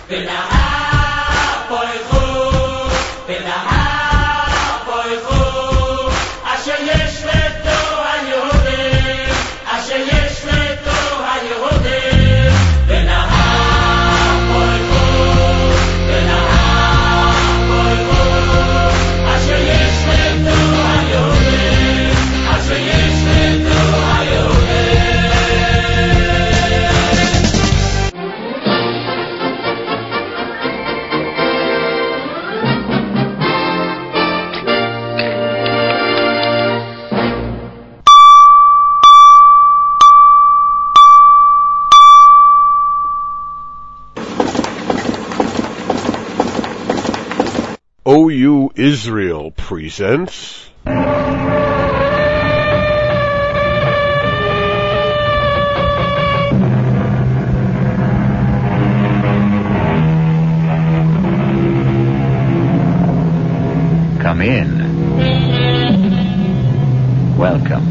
OU Israel presents Come in. Welcome.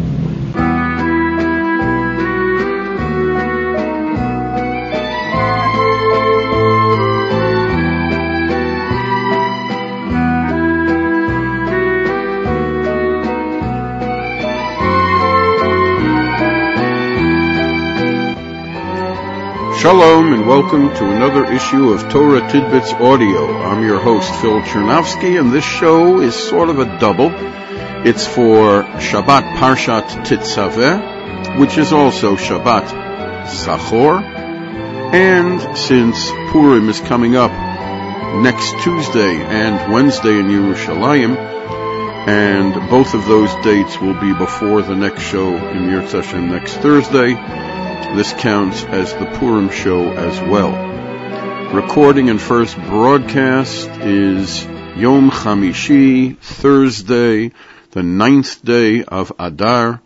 Shalom and welcome to another issue of Torah Tidbits Audio. I'm your host, Phil Chernovsky, and this show is sort of a double. It's for Shabbat Parshat Tetzaveh, which is also Shabbat Zachor. And since Purim is coming up next Tuesday and Wednesday in Yerushalayim, and both of those dates will be before the next show in Yirtzeh Hashem next Thursday, this counts as the Purim show as well. Recording and first broadcast is Yom Chamishi, Thursday, the 9th day of Adar,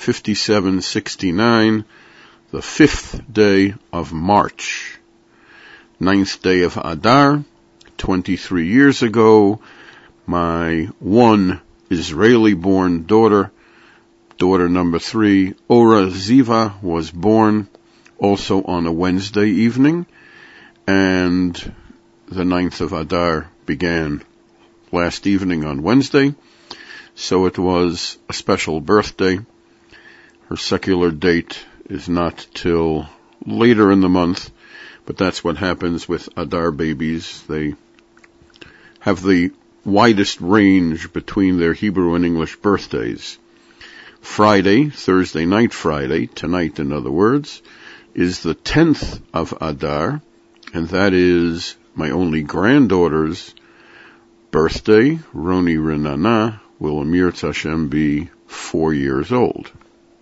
5769, the 5th day of March. 9th day of Adar, 23 years ago, my one Israeli-born daughter number 3, Ora Ziva, was born also on a Wednesday evening, and the 9th of Adar began last evening on Wednesday, so it was a special birthday. Her secular date is not till later in the month, but that's what happens with Adar babies. They have the widest range between their Hebrew and English birthdays. Friday, Thursday night Friday, tonight in other words, is the 10th of Adar, and that is my only granddaughter's birthday. Roni Renana will Yirtzeh Hashem be 4 years old.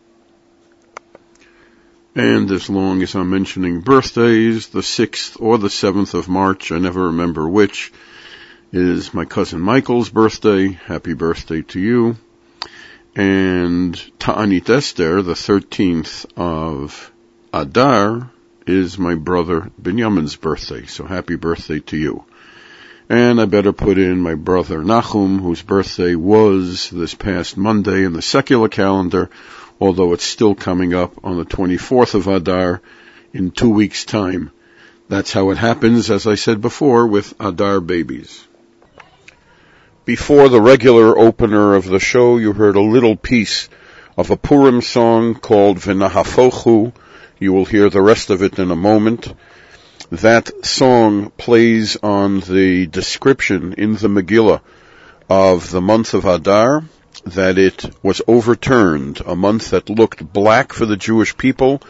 And as long as I'm mentioning birthdays, the 6th or the 7th of March, I never remember which, is my cousin Michael's birthday. Happy birthday to you. And Ta'anit Esther, the 13th of Adar, is my brother Binyamin's birthday. So happy birthday to you. And I better put in my brother Nachum, whose birthday was this past Monday in the secular calendar, although it's still coming up on the 24th of Adar in 2 weeks' time. That's how it happens, as I said before, with Adar babies. Before the regular opener of the show, you heard a little piece of a Purim song called V'nahafochu. You will hear the rest of it in a moment. That song plays on the description in the Megillah of the month of Adar, that it was overturned, a month that looked black for the Jewish people,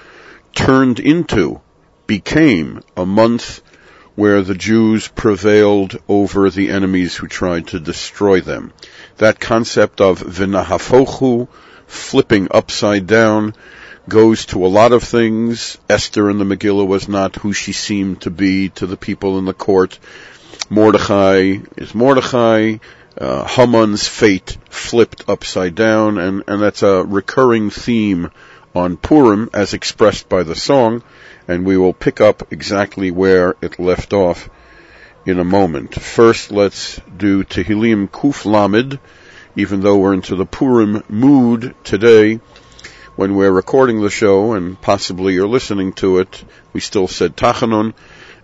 became a month where the Jews prevailed over the enemies who tried to destroy them. That concept of v'nahafochu, flipping upside down, goes to a lot of things. Esther in the Megillah was not who she seemed to be to the people in the court. Mordechai is Mordechai. Haman's fate flipped upside down, and that's a recurring theme on Purim as expressed by the song, and we will pick up exactly where it left off in a moment. First, let's do Tehillim Kuf Lamed, even though we're into the Purim mood today. When we're recording the show, and possibly you're listening to it, we still said Tachanun,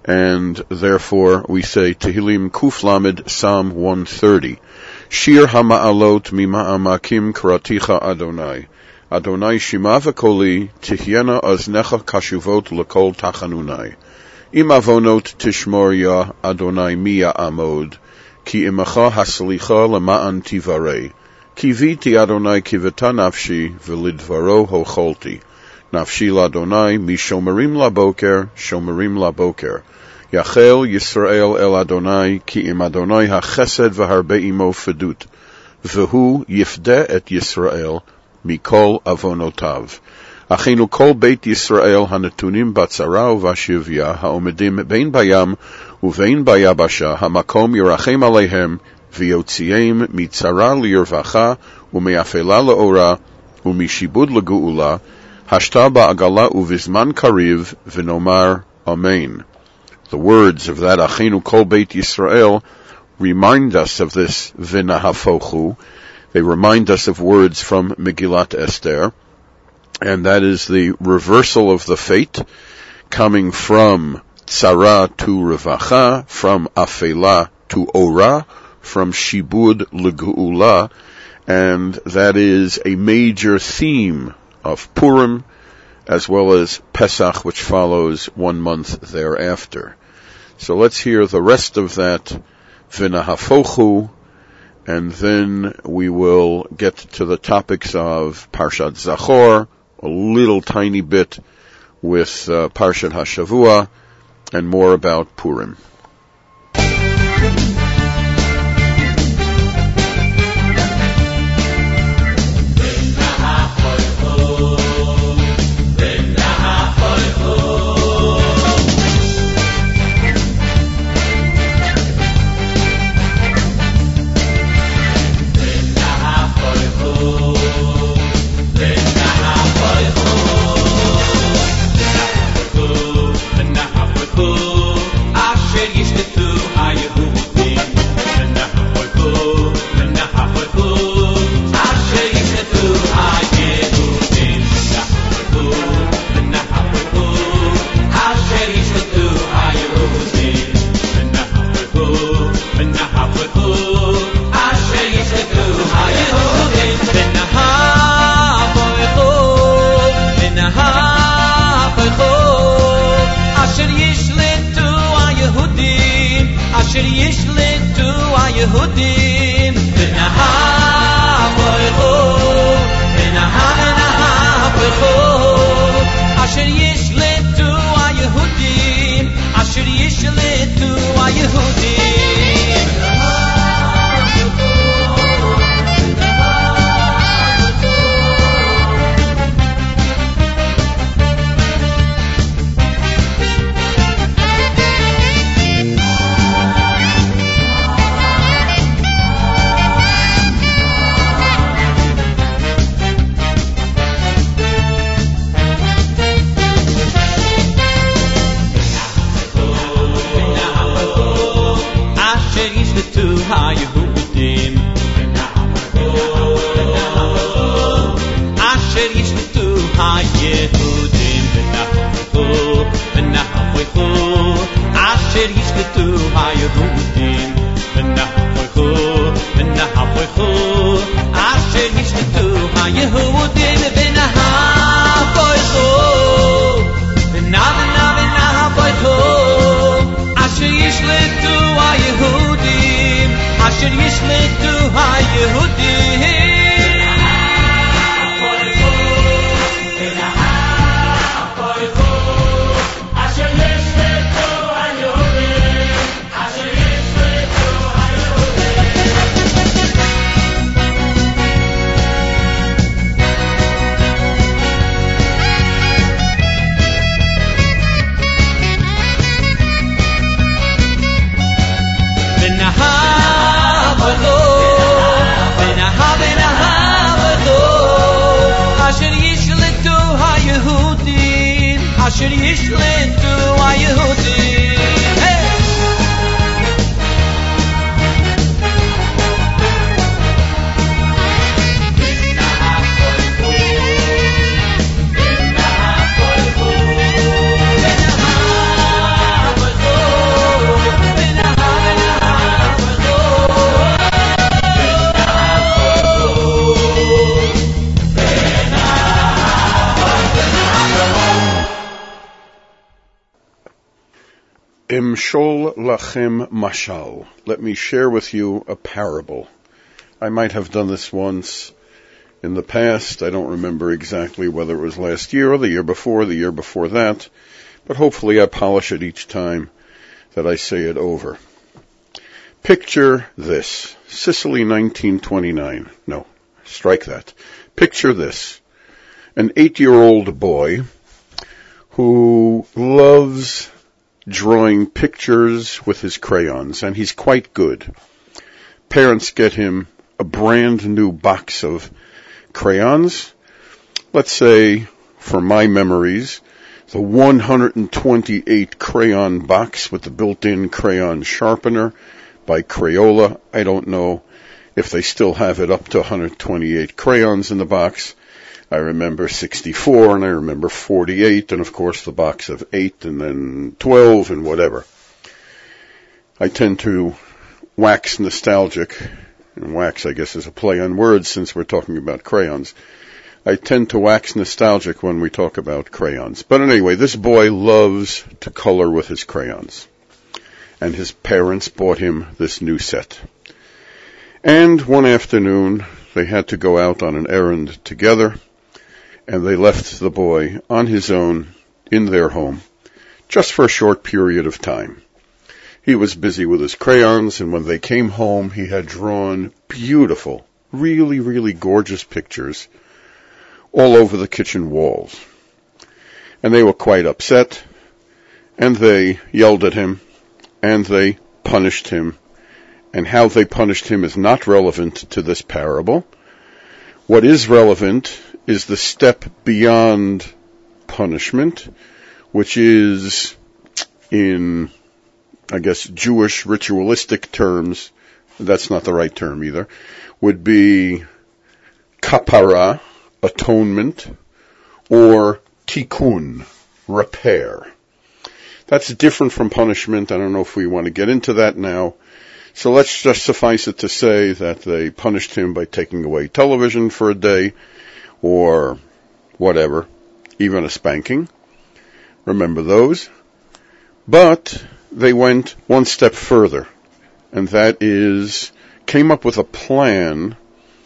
and therefore we say Tehillim Kuf Lamed, Psalm 130. Shir Hama'alot Mima'amakim Karaticha Adonai. Adonai Shima V'Koli, Tihyena Aznecha Kashuvot L'Kol Tachanunai. Im Avonot Tishmor Ya Adonai Miya Amod, Ki Imacha Haslicha Lema'an Tivarei. Kiviti Adonai Kivita Nafshi, V'Lidvaro Hocholti. Nafshi L'Adonai, Mishomerim Laboker, Shomerim Laboker. Yachel Yisrael El Adonai, Ki Im Adonai HaChesed V'Harbe Imo Fedut. V'Hu Yifdeh Et Yisrael, Mikol Avonotav. Achinu Kol Beit Yisrael Hanetunim Batzara Uvashivya, Haomedim Bein Bayam, Uvein Bayabasha, Hamakom Yerachem Alehem, V'Yotziem Mitzara Lirvacha, Umeafela Leora, Umishibud Leguula, Hashta Ba'agala Uvizman Kariv, V'Nomar Amen. The words of that Achinu Kol Beit Yisrael remind us of this V'Nahafochu. They remind us of words from Megillat Esther, and that is the reversal of the fate, coming from Tzara to Revacha, from Afela to Ora, from Shibud Leguula, and that is a major theme of Purim, as well as Pesach, which follows 1 month thereafter. So let's hear the rest of that V'Nahafochu, and then we will get to the topics of Parshat Zachor, a little tiny bit with Parshat HaShavua, and more about Purim. Emshol lachem mashal. Let me share with you a parable. I might have done this once in the past. I don't remember exactly whether it was last year or the year before that, but hopefully I polish it each time that I say it over. Picture this. Sicily 1929. No, strike that. Picture this. An 8-year-old boy who loves drawing pictures with his crayons, and he's quite good. Parents get him a brand new box of crayons. Let's say, for my memories, the 128 crayon box with the built-in crayon sharpener by Crayola. I don't know if they still have it up to 128 crayons in the box. I remember 64 and I remember 48 and of course the box of 8 and then 12 and whatever. I tend to wax nostalgic, and wax I guess is a play on words since we're talking about crayons. I tend to wax nostalgic when we talk about crayons. But anyway, this boy loves to color with his crayons. And his parents bought him this new set. And one afternoon, they had to go out on an errand together, and they left the boy on his own in their home, just for a short period of time. He was busy with his crayons, and when they came home, he had drawn beautiful, really, really gorgeous pictures all over the kitchen walls. And they were quite upset, and they yelled at him, and they punished him. And how they punished him is not relevant to this parable. What is relevant is the step beyond punishment, which is, in, I guess, Jewish ritualistic terms, that's not the right term either, would be kapara, atonement, or tikkun, repair. That's different from punishment. I don't know if we want to get into that now. So let's just suffice it to say that they punished him by taking away television for a day, or whatever, even a spanking. Remember those. But they went one step further, and that is, came up with a plan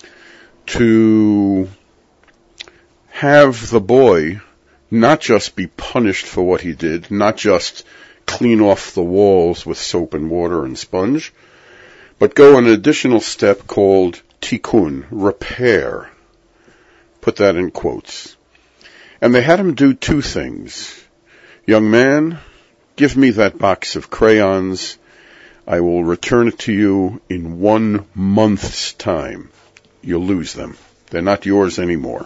to have the boy not just be punished for what he did, not just clean off the walls with soap and water and sponge, but go an additional step called tikkun, repair. Put that in quotes. And they had him do two things. Young man, give me that box of crayons. I will return it to you in 1 month's time. You'll lose them. They're not yours anymore.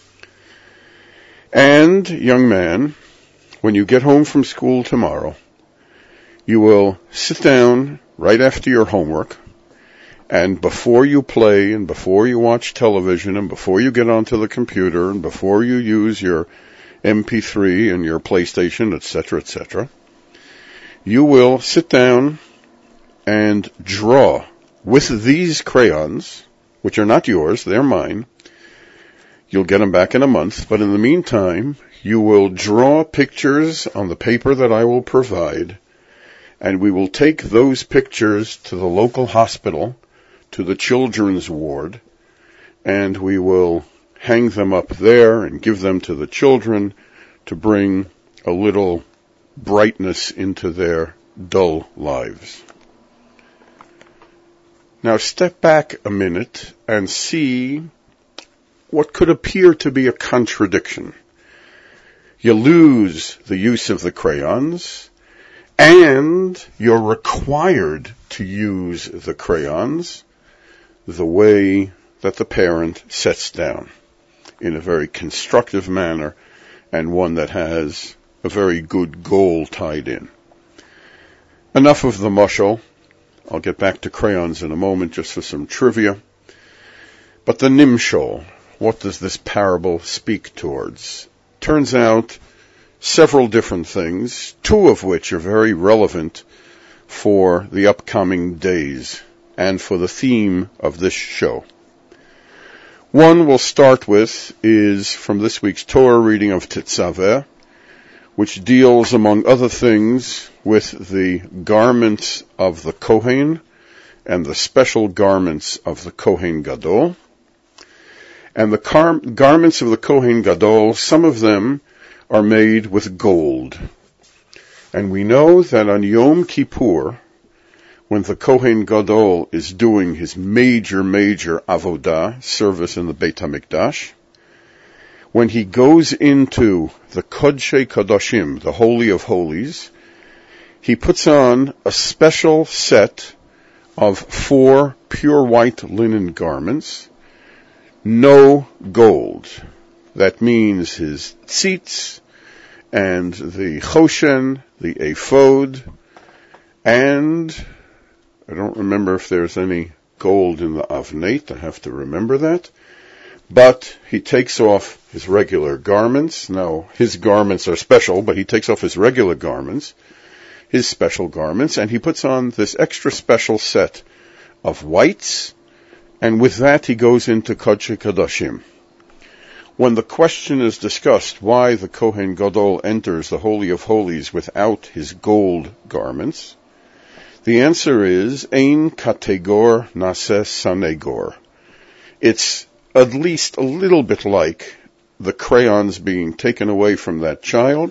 And, young man, when you get home from school tomorrow, you will sit down right after your homework, and before you play, and before you watch television, and before you get onto the computer, and before you use your MP3 and your PlayStation, etc., you will sit down and draw with these crayons, which are not yours, they're mine. You'll get them back in a month, but in the meantime, you will draw pictures on the paper that I will provide, and we will take those pictures to the local hospital, to the children's ward, and we will hang them up there and give them to the children to bring a little brightness into their dull lives. Now step back a minute and see what could appear to be a contradiction. You lose the use of the crayons, and you're required to use the crayons the way that the parent sets down, in a very constructive manner, and one that has a very good goal tied in. Enough of the mushal. I'll get back to crayons in a moment just for some trivia. But the nimshol, what does this parable speak towards? Turns out several different things, two of which are very relevant for the upcoming days and for the theme of this show. One we'll start with is from this week's Torah reading of Tetzaveh, which deals, among other things, with the garments of the Kohen and the special garments of the Kohen Gadol. And the garments of the Kohen Gadol, some of them are made with gold. And we know that on Yom Kippur, when the Kohen Gadol is doing his major avodah, service in the Beit HaMikdash, when he goes into the Kodshei Kodashim, the Holy of Holies, he puts on a special set of 4 pure white linen garments, no gold. That means his tzitz and the choshen, the ephod, and I don't remember if there's any gold in the avneit. I have to remember that. But he takes off his regular garments. Now, his garments are special, but he takes off his regular garments, his special garments, and he puts on this extra special set of whites, and with that he goes into Kodshei Kodashim. When the question is discussed why the Kohen Gadol enters the Holy of Holies without his gold garments, the answer is Ein kategor naseh sanegor. It's at least a little bit like the crayons being taken away from that child,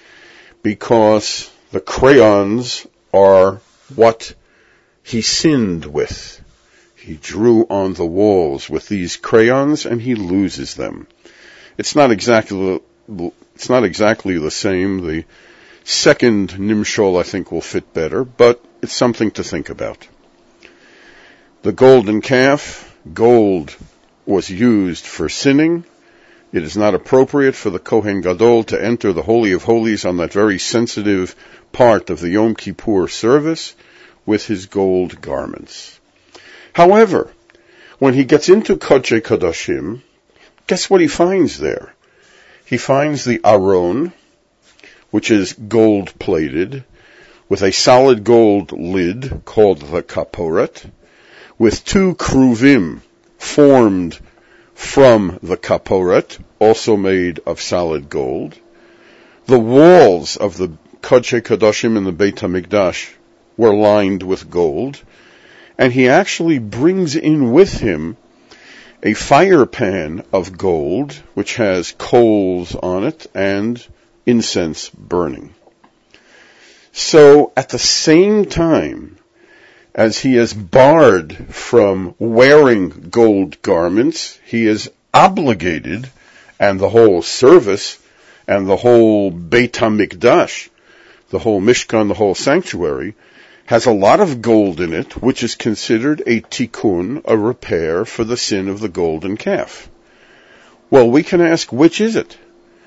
because the crayons are what he sinned with. He drew on the walls with these crayons and he loses them. It's not exactly the same. The second nimshol, I think, will fit better, but it's something to think about. The golden calf, gold was used for sinning. It is not appropriate for the Kohen Gadol to enter the Holy of Holies on that very sensitive part of the Yom Kippur service with his gold garments. However, when he gets into Kodshei Kodashim, guess what he finds there? He finds the Aron, which is gold-plated, with a solid gold lid called the Kaporet, with 2 kruvim formed from the Kaporet, also made of solid gold. The walls of the Kodshei Kodashim in the Beit HaMikdash were lined with gold, and he actually brings in with him a fire pan of gold, which has coals on it and incense burning. So at the same time as he is barred from wearing gold garments, he is obligated, and the whole service and the whole Beit HaMikdash, the whole Mishkan, the whole sanctuary, has a lot of gold in it, which is considered a tikkun, a repair for the sin of the golden calf. Well, we can ask, which is it?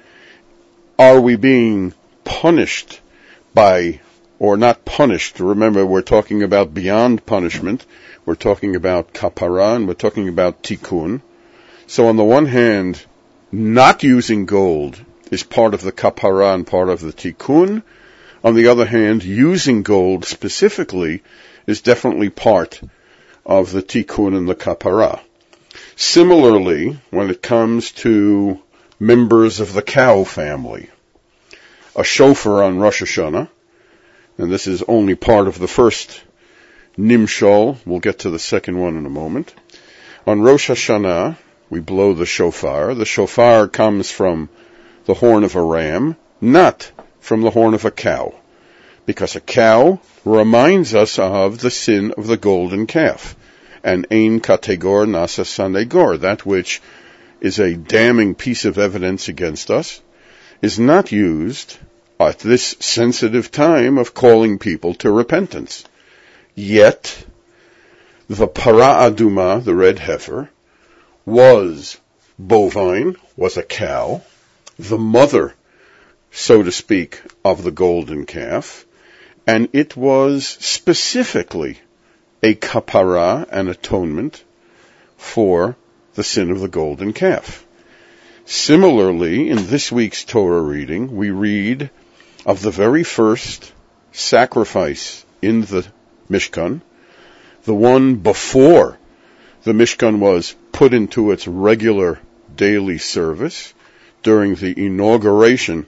Are we being punished by, or not punished? Remember, we're talking about beyond punishment. We're talking about kapara, and we're talking about tikkun. So on the one hand, not using gold is part of the kapara and part of the tikkun. On the other hand, using gold specifically is definitely part of the tikkun and the kapara. Similarly, when it comes to members of the cow family, a shofar on Rosh Hashanah, and this is only part of the first nimshol, we'll get to the second one in a moment. On Rosh Hashanah, we blow the shofar. The shofar comes from the horn of a ram, not from the horn of a cow, because a cow reminds us of the sin of the golden calf, and ein kategor naseh sanegor, that which is a damning piece of evidence against us, is not used at this sensitive time of calling people to repentance. Yet, the para aduma, the red heifer, was bovine, was a cow, the mother, so to speak, of the golden calf, and it was specifically a kapara, an atonement, for the sin of the golden calf. Similarly, in this week's Torah reading, we read of the very first sacrifice in the Mishkan, the one before the Mishkan was put into its regular daily service during the inauguration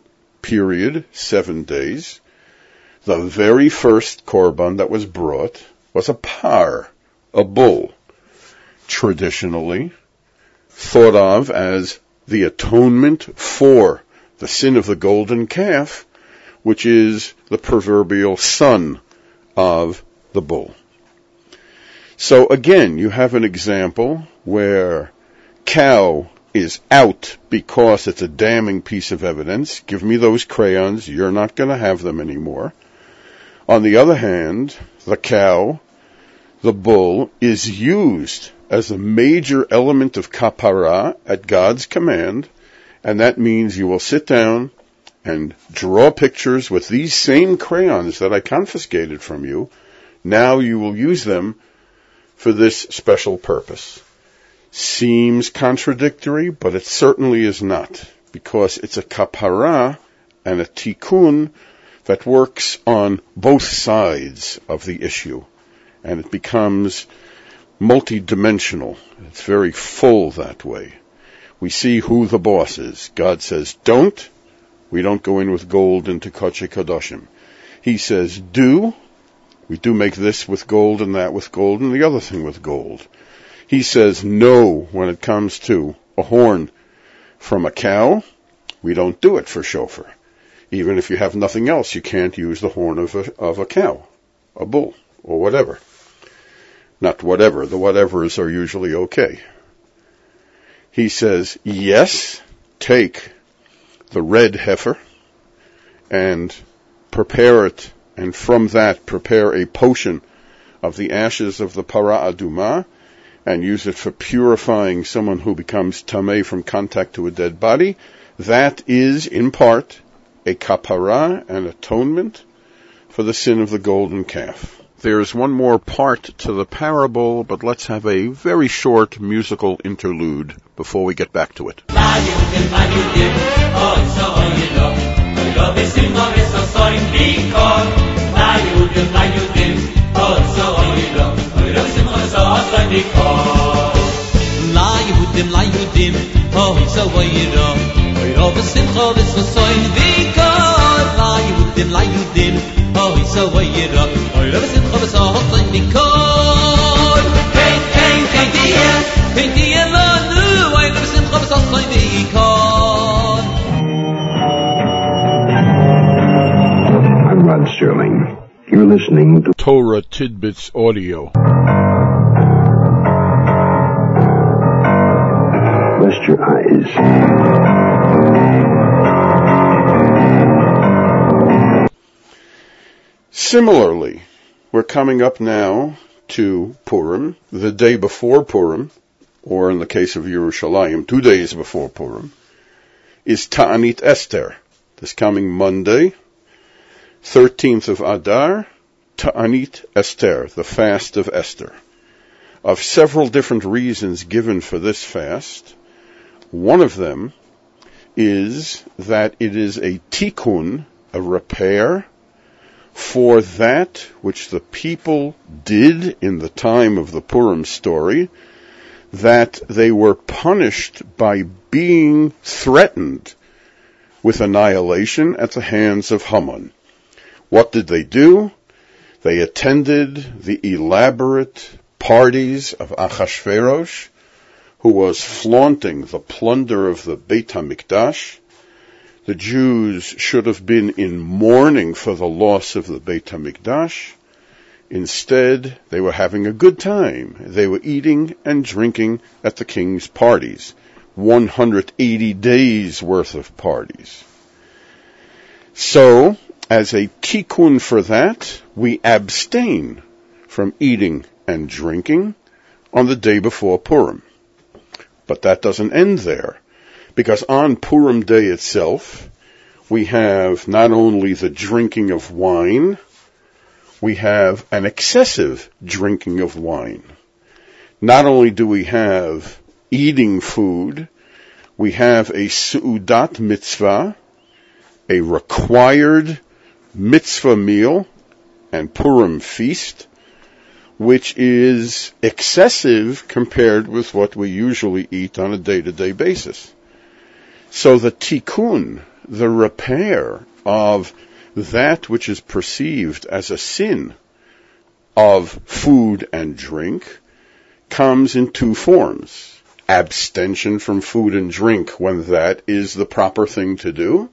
period, 7 days, the very first korban that was brought was a par, a bull, traditionally thought of as the atonement for the sin of the golden calf, which is the proverbial son of the bull. So again, you have an example where cow is out because it's a damning piece of evidence. Give me those crayons, you're not going to have them anymore. On the other hand, the cow, the bull, is used as a major element of kapara at God's command, and that means you will sit down and draw pictures with these same crayons that I confiscated from you. Now you will use them for this special purpose. Seems contradictory, but it certainly is not, because it's a kapara and a tikkun that works on both sides of the issue, and it becomes multi-dimensional. It's very full that way. We see who the boss is. God says, don't. We don't go in with gold into Kodesh Kodashim. He says, do. We do make this with gold and that with gold and the other thing with gold. He says, no, when it comes to a horn from a cow. We don't do it for shofar. Even if you have nothing else, you can't use the horn of a cow, a bull, or whatever. Not whatever. The whatevers are usually okay. He says, yes, take the red heifer and prepare it, and from that prepare a potion of the ashes of the para aduma and use it for purifying someone who becomes tameh from contact to a dead body. That is, in part, a kapara, an atonement for the sin of the golden calf. There's one more part to the parable, but let's have a very short musical interlude before we get back to it. I'm Rod Sterling. You're listening to Torah Tidbits Audio. Rest your eyes. Similarly, we're coming up now to Purim, the day before Purim, or in the case of Yerushalayim, 2 days before Purim, is Ta'anit Esther. This coming Monday, 13th of Adar, Ta'anit Esther, the fast of Esther. Of several different reasons given for this fast, one of them is that it is a tikkun, a repair, for that which the people did in the time of the Purim story, that they were punished by being threatened with annihilation at the hands of Haman. What did they do? They attended the elaborate parties of Achashverosh, who was flaunting the plunder of the Beit HaMikdash. The Jews should have been in mourning for the loss of the Beit HaMikdash. Instead, they were having a good time. They were eating and drinking at the king's parties. 180 days worth of parties. So, as a tikkun for that, we abstain from eating and drinking on the day before Purim. But that doesn't end there, because on Purim day itself, we have not only the drinking of wine, we have an excessive drinking of wine. Not only do we have eating food, we have a Seudat mitzvah, a required mitzvah meal and Purim feast, which is excessive compared with what we usually eat on a day-to-day basis. So the tikkun the repair of that which is perceived as a sin of food and drink comes in two forms. Abstention from food and drink when that is the proper thing to do,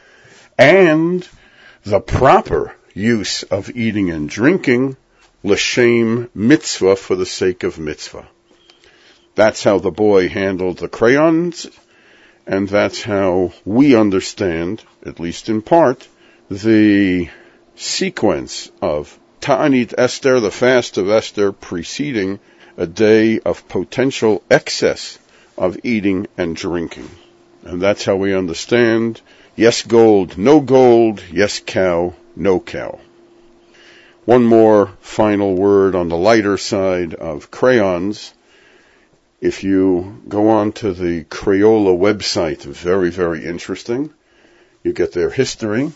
and the proper use of eating and drinking, l'shem mitzvah, for the sake of mitzvah. That's how the boy handled the crayons, and that's how we understand, at least in part, the sequence of Ta'anit Esther, the fast of Esther, preceding a day of potential excess of eating and drinking. And that's how we understand, yes gold, no gold, yes cow, no cow. One more final word on the lighter side of crayons. If you go on to the Crayola website, very, very interesting. You get their history.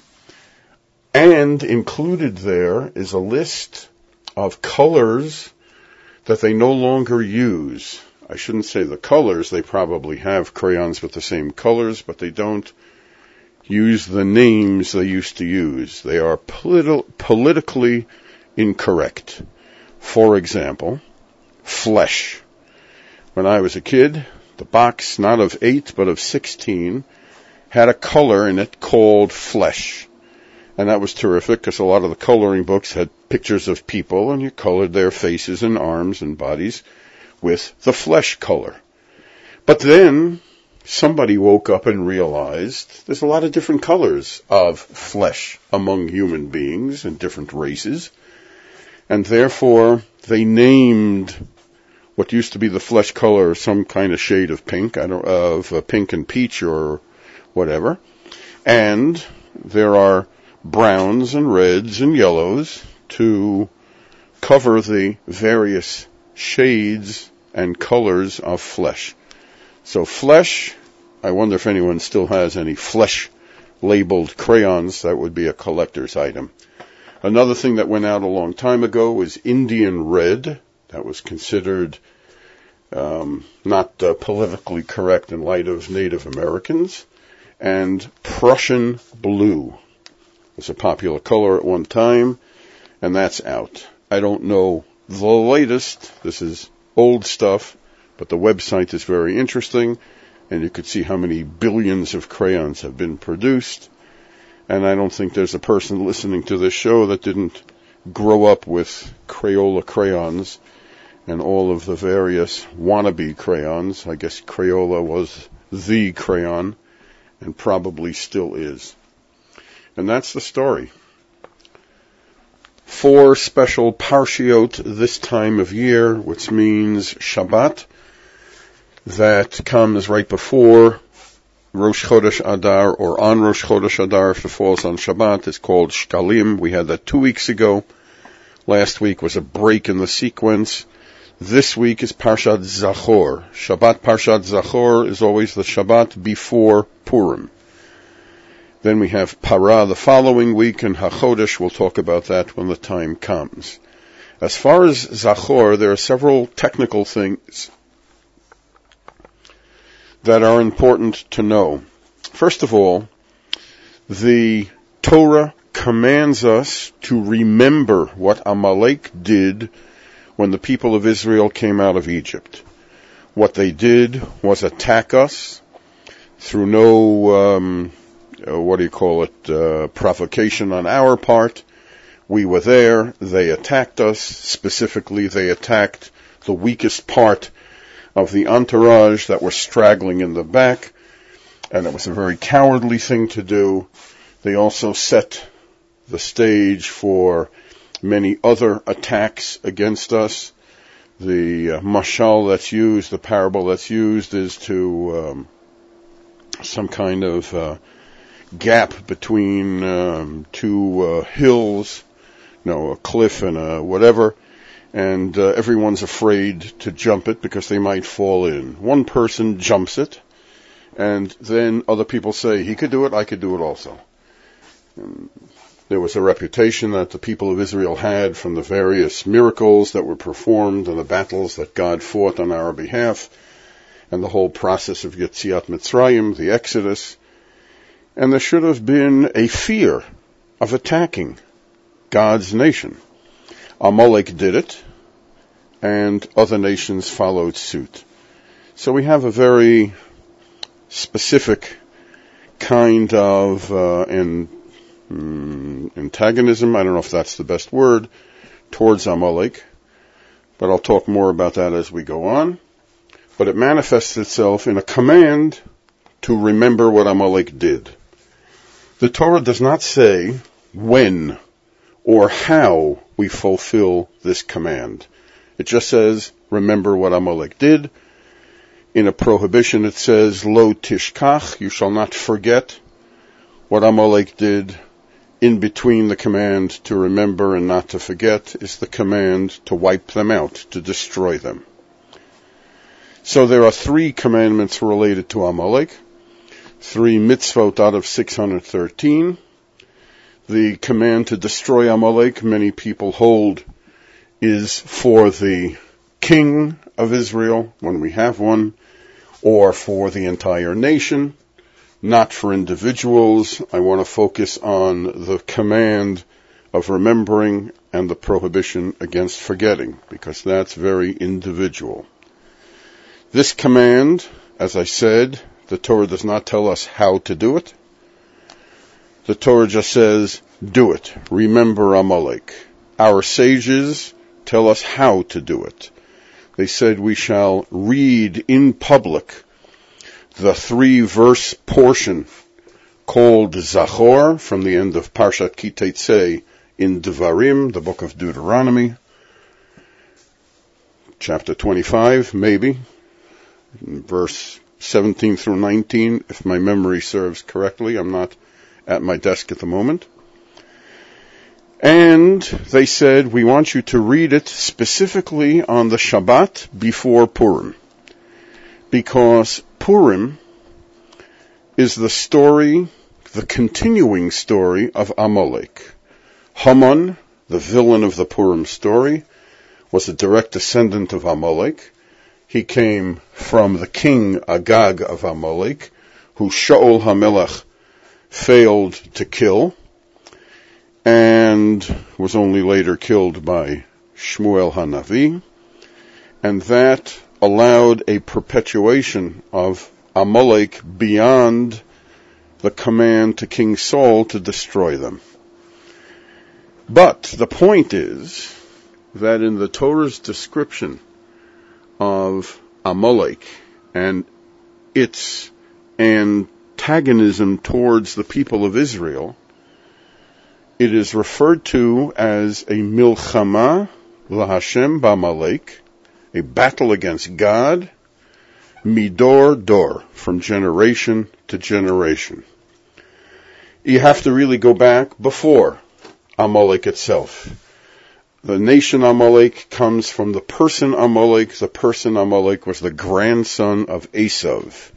And included there is a list of colors that they no longer use. I shouldn't say the colors. They probably have crayons with the same colors, but they don't use the names they used to use. They are politically incorrect. For example, flesh. When I was a kid, the box, not of 8, but of 16, had a color in it called flesh. And that was terrific because a lot of the coloring books had pictures of people, and you colored their faces and arms and bodies with the flesh color. But then somebody woke up and realized there's a lot of different colors of flesh among human beings and different races. And therefore, they named what used to be the flesh color some kind of shade of pink, pink and peach or whatever. And there are browns and reds and yellows to cover the various shades and colors of flesh. So flesh, I wonder if anyone still has any flesh-labeled crayons. That would be a collector's item. Another thing that went out a long time ago was Indian red. That was considered not politically correct in light of Native Americans. And Prussian blue was a popular color at one time, and that's out. I don't know the latest. This is old stuff, but the website is very interesting, and you could see how many billions of crayons have been produced. And I don't think there's a person listening to this show that didn't grow up with Crayola crayons and all of the various wannabe crayons. I guess Crayola was the crayon, and probably still is. And that's the story. 4 special parshiot this time of year, which means Shabbat, that comes right before Rosh Chodesh Adar, or on Rosh Chodesh Adar if it falls on Shabbat. It's called Shkalim. We had that 2 weeks ago. Last week was a break in the sequence. This week is Parshat Zachor. Shabbat Parshat Zachor is always the Shabbat before Purim. Then we have Parah the following week, and HaChodesh, we'll talk about that when the time comes. As far as Zachor, there are several technical things that are important to know. First of all, the Torah commands us to remember what Amalek did when the people of Israel came out of Egypt. What they did was attack us through no provocation on our part. We were there. They attacked us. Specifically, they attacked the weakest part of the entourage that were straggling in the back, and it was a very cowardly thing to do. They also set the stage for many other attacks against us. The mashal that's used, the parable that's used, is to some kind of gap between two hills, a cliff and a whatever, and everyone's afraid to jump it because they might fall in. One person jumps it, and then other people say, he could do it, I could do it also. And there was a reputation that the people of Israel had from the various miracles that were performed and the battles that God fought on our behalf, and the whole process of Yetziat Mitzrayim, the Exodus. And there should have been a fear of attacking God's nation. Amalek did it, and other nations followed suit. So we have a very specific kind of antagonism, I don't know if that's the best word, towards Amalek, but I'll talk more about that as we go on. But it manifests itself in a command to remember what Amalek did. The Torah does not say when or how we fulfill this command. It just says, remember what Amalek did. In a prohibition it says, lo tishkach, you shall not forget what Amalek did. In between the command to remember and not to forget is the command to wipe them out, to destroy them. So there are 3 commandments related to Amalek, 3 mitzvot out of 613. The command to destroy Amalek, many people hold, is for the king of Israel, when we have one, or for the entire nation, not for individuals. I want to focus on the command of remembering and the prohibition against forgetting, because that's very individual. This command, as I said, the Torah does not tell us how to do it. The Torah just says, do it. Remember Amalek. Our sages tell us how to do it. They said we shall read in public the 3-verse portion called Zachor from the end of Parshat Ki Teitzei in Devarim, the book of Deuteronomy, chapter 25, maybe, verse 17 through 19, if my memory serves correctly. I'm not at my desk at the moment. And they said, we want you to read it specifically on the Shabbat before Purim, because Purim is the story, the continuing story of Amalek. Haman, the villain of the Purim story, was a direct descendant of Amalek. He came from the king Agag of Amalek, who Shaul HaMelech failed to kill, and was only later killed by Shmuel HaNavi, and that allowed a perpetuation of Amalek beyond the command to King Saul to destroy them. But the point is that in the Torah's description of Amalek and its antagonism towards the people of Israel, it is referred to as a milchama laHashem b'Amalek, a battle against God, midor dor, from generation to generation. You have to really go back before Amalek itself. The nation Amalek comes from the person Amalek. The person Amalek was the grandson of Esav.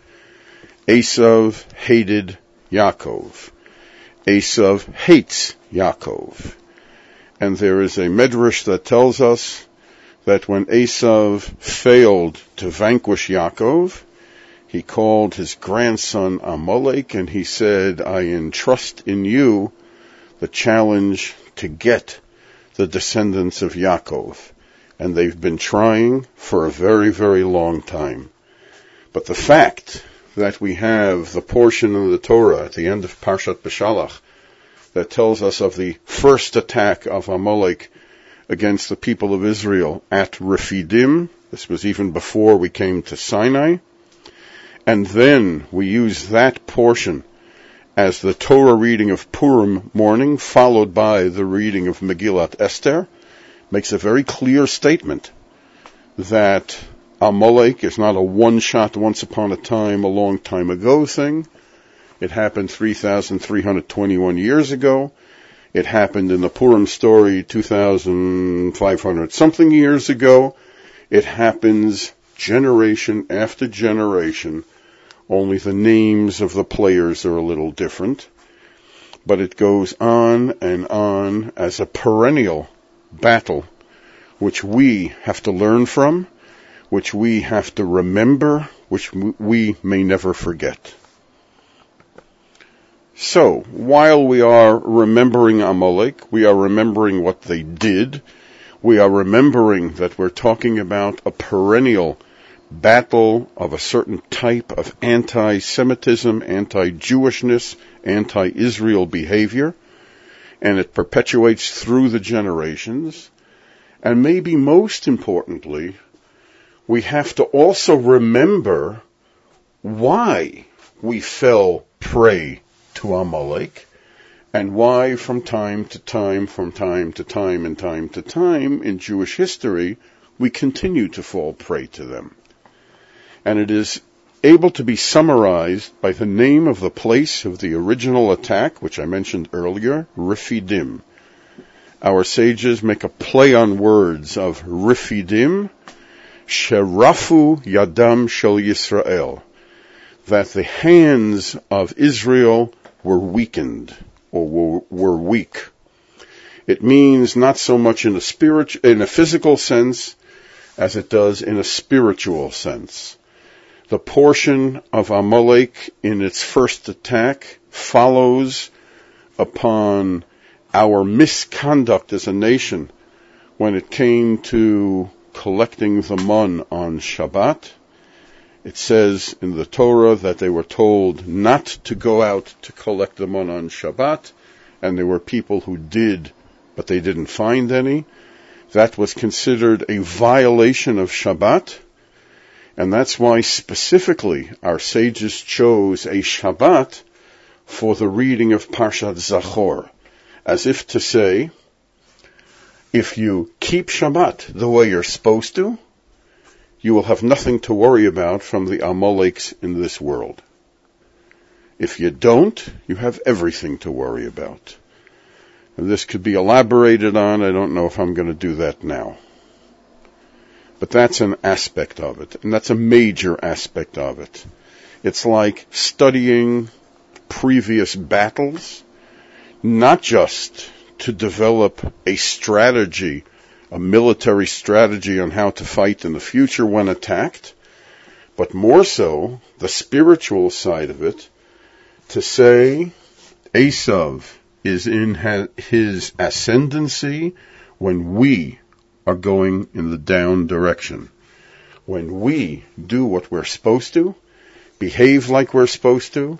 Esav hated Yaakov. Esav hates Yaakov. And there is a medrash that tells us that when Esav failed to vanquish Yaakov, he called his grandson Amalek and he said, I entrust in you the challenge to get the descendants of Yaakov. And they've been trying for a very, very long time. But the fact that we have the portion of the Torah at the end of Parshat Beshalach that tells us of the first attack of Amalek against the people of Israel at Rephidim. This was even before we came to Sinai. And then we use that portion as the Torah reading of Purim morning, followed by the reading of Megillat Esther, makes a very clear statement that Amalek is not a one-shot, once upon a time, a long time ago thing. It happened 3,321 years ago. It happened in the Purim story 2,500 something years ago. It happens generation after generation. Only the names of the players are a little different. But it goes on and on as a perennial battle, which we have to learn from, which we have to remember, which we may never forget. So, while we are remembering Amalek, we are remembering what they did, we are remembering that we're talking about a perennial battle of a certain type of anti-Semitism, anti-Jewishness, anti-Israel behavior, and it perpetuates through the generations. And maybe most importantly, we have to also remember why we fell prey to Amalek, and why from time to time in Jewish history, we continue to fall prey to them. And it is able to be summarized by the name of the place of the original attack, which I mentioned earlier, Refidim. Our sages make a play on words of Refidim, Sherafu Yadam Shel Yisrael, that the hands of Israel were weakened, or were weak. It means not so much in a physical sense as it does in a spiritual sense. The portion of Amalek in its first attack follows upon our misconduct as a nation when it came to collecting the mun on Shabbat. It says in the Torah that they were told not to go out to collect the mun on Shabbat, and there were people who did, but they didn't find any. That was considered a violation of Shabbat, and that's why specifically our sages chose a Shabbat for the reading of Parshat Zachor, as if to say, if you keep Shabbat the way you're supposed to, you will have nothing to worry about from the Amaleks in this world. If you don't, you have everything to worry about. And this could be elaborated on. I don't know if I'm going to do that now. But that's an aspect of it, and that's a major aspect of it. It's like studying previous battles, not just to develop a strategy, a military strategy on how to fight in the future when attacked, but more so the spiritual side of it, to say Esav is in his ascendancy when we are going in the down direction. When we do what we're supposed to, behave like we're supposed to,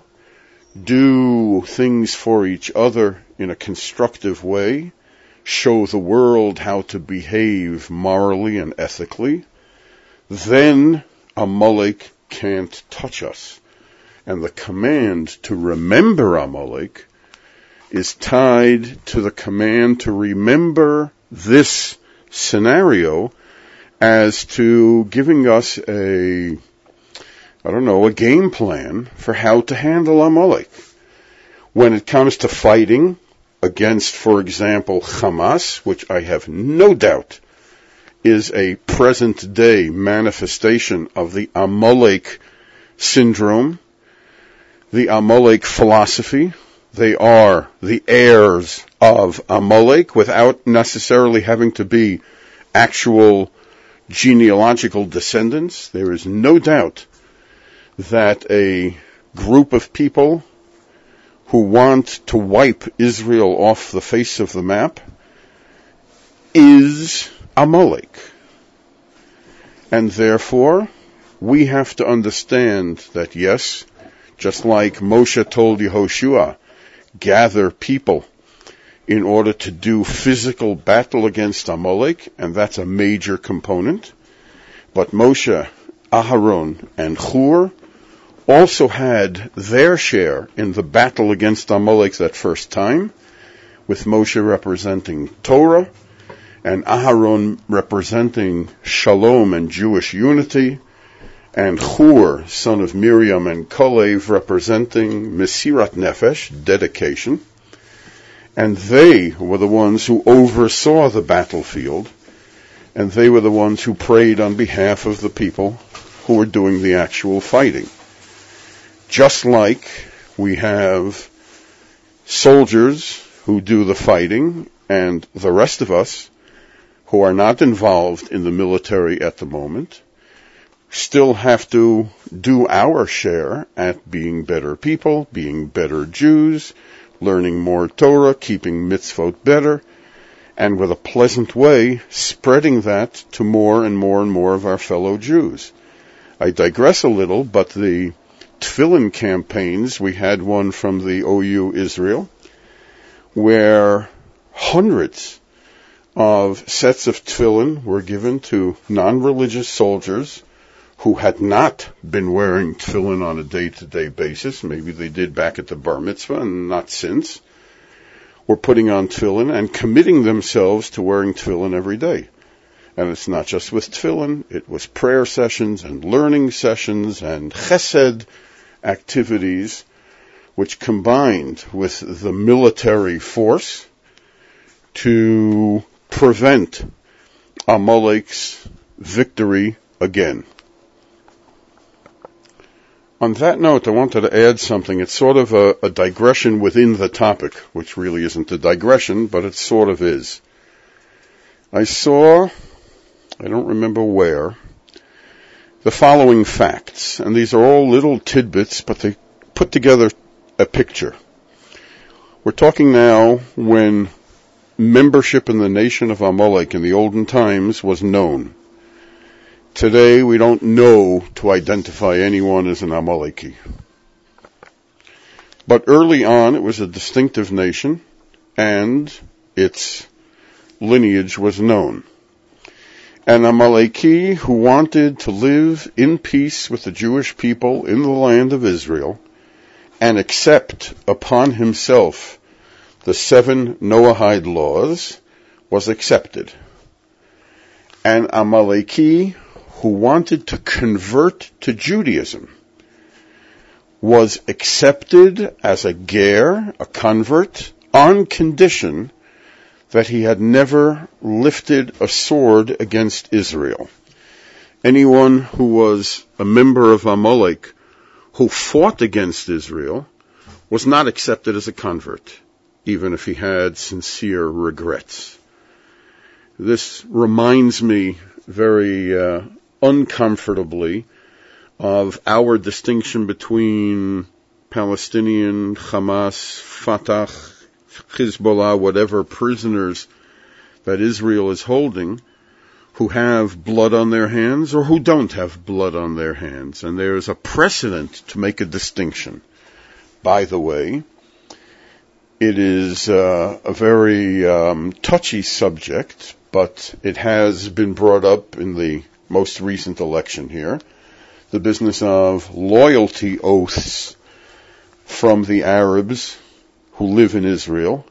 do things for each other in a constructive way, show the world how to behave morally and ethically, then Amalek can't touch us. And the command to remember Amalek is tied to the command to remember this scenario as to giving us a game plan for how to handle Amalek. When it comes to fighting against, for example, Hamas, which I have no doubt is a present-day manifestation of the Amalek syndrome, the Amalek philosophy. They are the heirs of Amalek without necessarily having to be actual genealogical descendants. There is no doubt that a group of people who want to wipe Israel off the face of the map is Amalek. And therefore, we have to understand that yes, just like Moshe told Yehoshua, gather people in order to do physical battle against Amalek, and that's a major component. But Moshe, Aharon, and Hur also had their share in the battle against Amalek that first time, with Moshe representing Torah, and Aharon representing Shalom and Jewish unity, and Hur, son of Miriam and Kalev, representing Mesirat Nefesh, dedication. And they were the ones who oversaw the battlefield, and they were the ones who prayed on behalf of the people who were doing the actual fighting. Just like we have soldiers who do the fighting, and the rest of us who are not involved in the military at the moment, still have to do our share at being better people, being better Jews, learning more Torah, keeping mitzvot better, and with a pleasant way, spreading that to more and more and more of our fellow Jews. I digress a little, but the tefillin campaigns, we had one from the OU Israel, where hundreds of sets of tefillin were given to non-religious soldiers who had not been wearing tefillin on a day-to-day basis. Maybe they did back at the bar mitzvah and not since. Were putting on tefillin and committing themselves to wearing tefillin every day. And it's not just with tefillin, it was prayer sessions and learning sessions and chesed activities, which combined with the military force to prevent Amalek's victory again. On that note, I wanted to add something. It's sort of a digression within the topic, which really isn't a digression, but it sort of is. I saw, I don't remember where, the following facts, and these are all little tidbits, but they put together a picture. We're talking now when membership in the nation of Amalek in the olden times was known. Today, we don't know to identify anyone as an Amaleki. But early on, it was a distinctive nation, and its lineage was known. An Amaleki who wanted to live in peace with the Jewish people in the land of Israel and accept upon himself the 7 Noahide laws was accepted. An Amaleki who wanted to convert to Judaism was accepted as a ger, a convert, on condition that he had never lifted a sword against Israel. Anyone who was a member of Amalek who fought against Israel was not accepted as a convert, even if he had sincere regrets. This reminds me very uncomfortably of our distinction between Palestinian, Hamas, Fatah, Hezbollah, whatever prisoners that Israel is holding, who have blood on their hands or who don't have blood on their hands. And there is a precedent to make a distinction. By the way, it is a very touchy subject, but it has been brought up in the most recent election here, the business of loyalty oaths from the Arabs who live in Israel.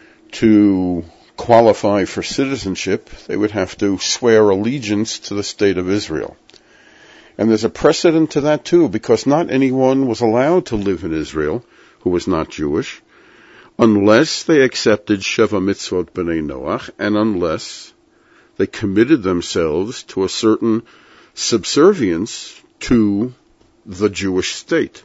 To qualify for citizenship, they would have to swear allegiance to the state of Israel. And there's a precedent to that too, because not anyone was allowed to live in Israel who was not Jewish, unless they accepted Sheva Mitzvot B'nai Noach, and unless they committed themselves to a certain subservience to the Jewish state.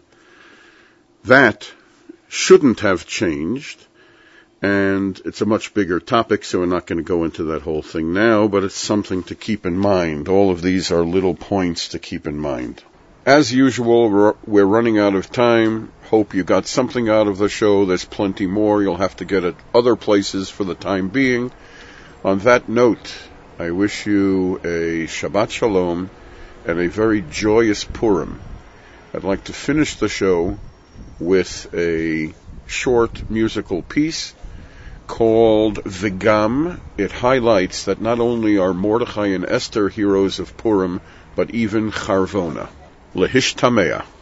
That shouldn't have changed, and it's a much bigger topic, so we're not going to go into that whole thing now, but it's something to keep in mind. All of these are little points to keep in mind. As usual, we're running out of time. Hope you got something out of the show. There's plenty more you'll have to get at other places for the time being. On that note, I wish you a Shabbat Shalom and a very joyous Purim. I'd like to finish the show with a short musical piece called Vigam. It highlights that not only are Mordechai and Esther heroes of Purim, but even Charvona. Lehishtamea.